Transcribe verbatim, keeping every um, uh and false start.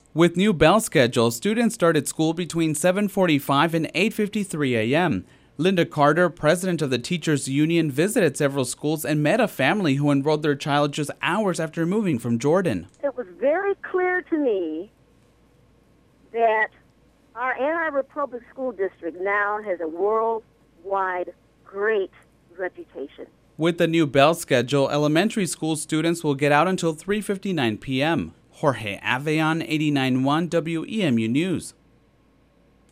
With new bell schedule, students started school between seven forty-five and eight fifty-three a m Linda Carter, president of the Teachers Union, visited several schools and met a family who enrolled their child just hours after moving from Jordan. It was very clear to me that our Ann Arbor Public School District now has a worldwide great reputation. With the new bell schedule, elementary school students will get out until three fifty-nine p m Jorge Avean, eighty-nine point one W E M U News.